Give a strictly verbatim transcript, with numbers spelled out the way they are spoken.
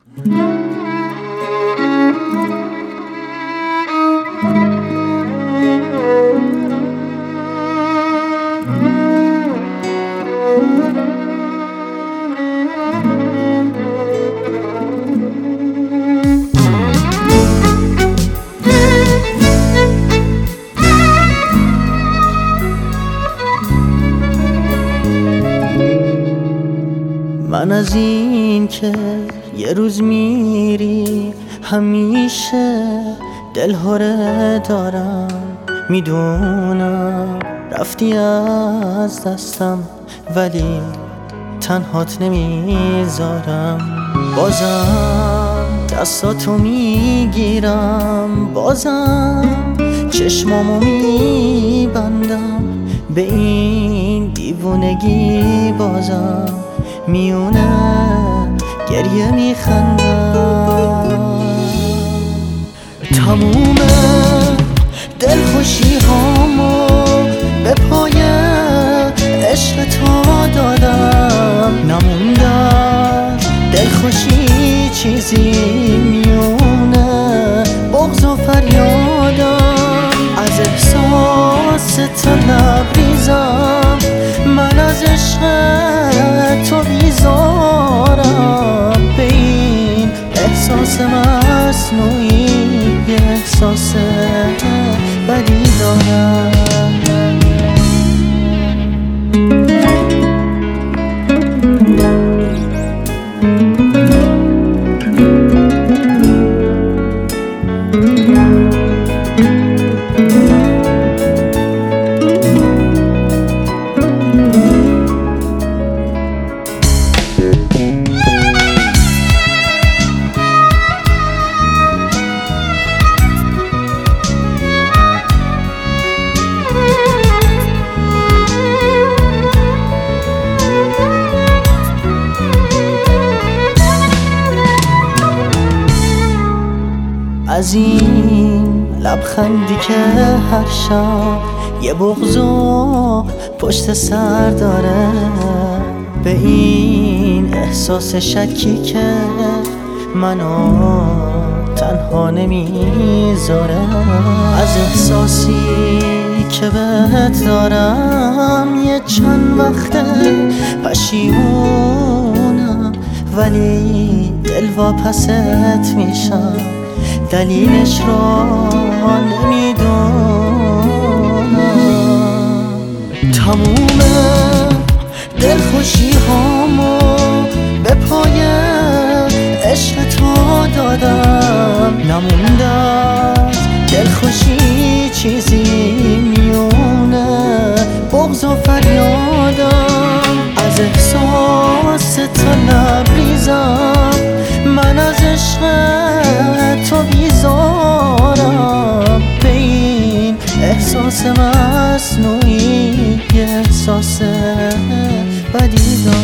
من از این که یه روز میری همیشه دلهره دارم، میدونم رفتی از دستم ولی تنهات نمیذارم. بازم دستاتو میگیرم، بازم چشمامو میبندم، به این دیوونگی بازم میونه گریه میخندم. تموم دلخوشی هامو به پای عشق تو دادم، نمونده دلخوشی چیزی میونه بغض و فریادم. از احساس تو لبریزم، من از عشق تو بیزارم، به این احساس مصنوعی یه احساس بدی دارم. از این لبخندی که هر شب یه بغض و پشت سر داره، به این احساس شکی که منو تنها نمیذاره، از احساسی که بهت دارم یه چند وقته پشیمونم، ولی دل واپست میشم، دلیلش را نمیدونم. تموم دلخوشی هامو به پای عشق تو دادم، نمونده از دلخوشی چیزی میونه بغض و فریادم. از احساس تو لبریزم، من از عشق تو بیزارم، به این احساس مصنوعی یه احساس بدی دارم.